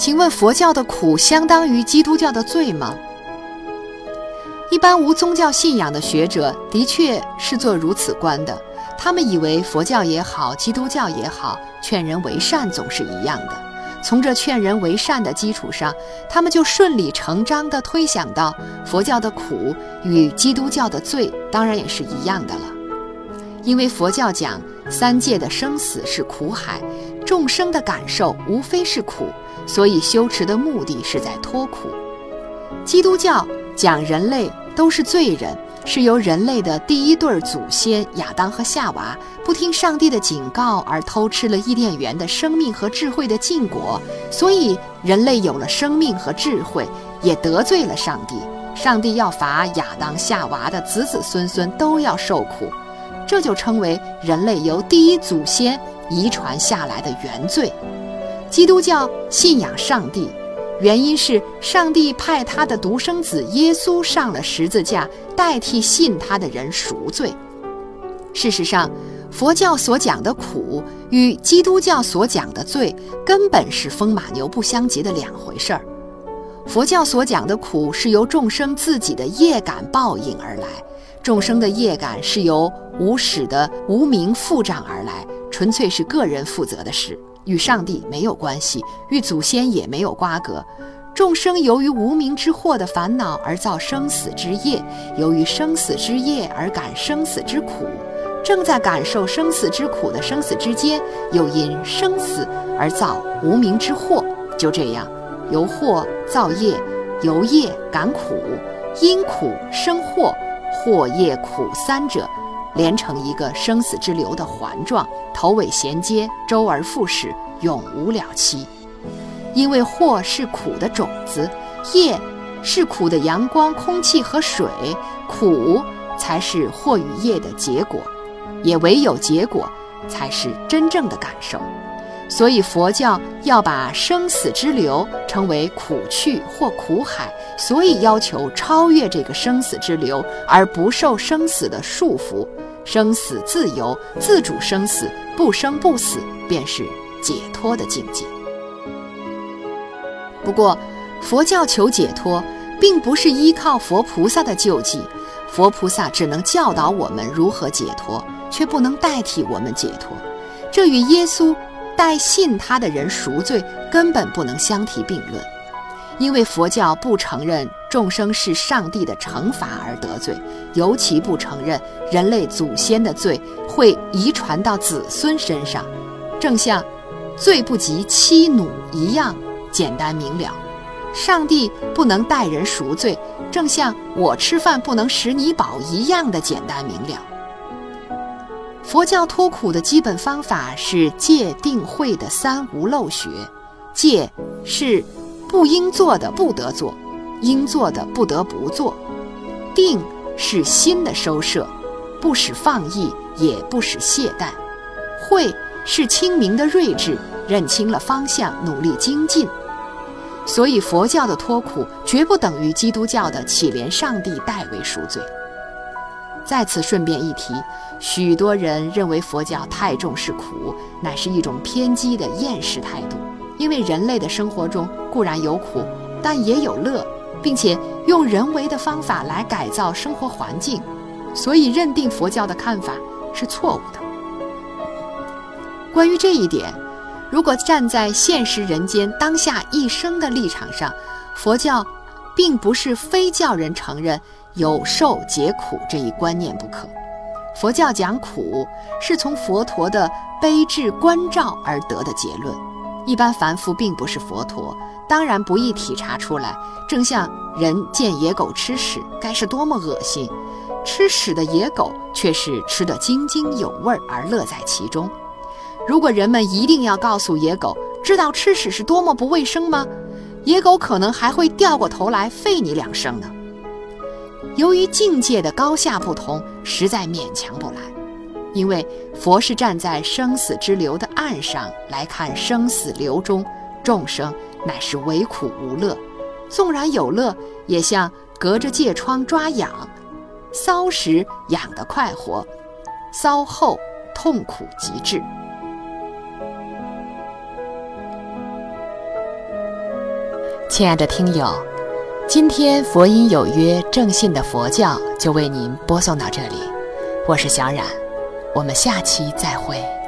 请问佛教的苦相当于基督教的罪吗？一般无宗教信仰的学者的确是做如此观的，他们以为佛教也好，基督教也好，劝人为善总是一样的。从这劝人为善的基础上，他们就顺理成章地推想到佛教的苦与基督教的罪当然也是一样的了。因为佛教讲三界的生死是苦海，众生的感受无非是苦，所以修持的目的是在脱苦。基督教讲人类都是罪人，是由人类的第一对祖先亚当和夏娃不听上帝的警告而偷吃了伊甸园的生命和智慧的禁果，所以人类有了生命和智慧，也得罪了上帝。上帝要罚亚当夏娃的子子孙孙都要受苦，这就称为人类由第一祖先遗传下来的原罪。基督教信仰上帝，原因是上帝派他的独生子耶稣上了十字架，代替信他的人赎罪。事实上，佛教所讲的苦与基督教所讲的罪根本是风马牛不相及的两回事儿。佛教所讲的苦是由众生自己的业感报应而来，众生的业感是由无始的无明附障而来，纯粹是个人负责的事，与上帝没有关系，与祖先也没有瓜葛。众生由于无明之祸的烦恼而造生死之业，由于生死之业而感生死之苦，正在感受生死之苦的生死之间，又因生死而造无明之祸。就这样，由祸造业，由业感苦，因苦生祸，祸业苦三者连成一个生死之流的环状，头尾衔接，周而复始，永无了期。因为祸是苦的种子，业是苦的阳光、空气和水，苦才是祸与业的结果，也唯有结果才是真正的感受。所以佛教要把生死之流称为苦趣或苦海，所以要求超越这个生死之流，而不受生死的束缚。生死自由，自主生死，不生不死，便是解脱的境界。不过，佛教求解脱，并不是依靠佛菩萨的救济，佛菩萨只能教导我们如何解脱，却不能代替我们解脱。这与耶稣代信他的人赎罪根本不能相提并论。因为佛教不承认众生是上帝的惩罚而得罪，尤其不承认人类祖先的罪会遗传到子孙身上，正像罪不及妻奴一样简单明了。上帝不能代人赎罪，正像我吃饭不能使你饱一样的简单明了。佛教脱苦的基本方法是戒定慧的三无漏学。戒是不应做的不得做，应做的不得不做。定是心的收摄，不使放逸，也不使懈怠。慧是清明的睿智，认清了方向，努力精进。所以佛教的脱苦绝不等于基督教的乞怜上帝代为赎罪。在此顺便一提，许多人认为佛教太重视苦，乃是一种偏激的厌世态度。因为人类的生活中固然有苦，但也有乐，并且用人为的方法来改造生活环境，所以认定佛教的看法是错误的。关于这一点，如果站在现实人间当下一生的立场上，佛教并不是非叫人承认有受解苦这一观念不可。佛教讲苦，是从佛陀的悲智观照而得的结论。一般凡夫并不是佛陀，当然不易体察出来。正像人见野狗吃屎，该是多么恶心，吃屎的野狗却是吃得津津有味而乐在其中。如果人们一定要告诉野狗知道吃屎是多么不卫生吗？野狗可能还会掉过头来吠你两声呢。由于境界的高下不同，实在勉强不来。因为佛是站在生死之流的岸上来看生死流中众生乃是唯苦无乐，纵然有乐，也像隔着疥疮抓痒，搔时痒得快活，搔后痛苦极致。 亲爱的听友，今天佛音有约正信的佛教就为您播送到这里，我是小冉，我们下期再会。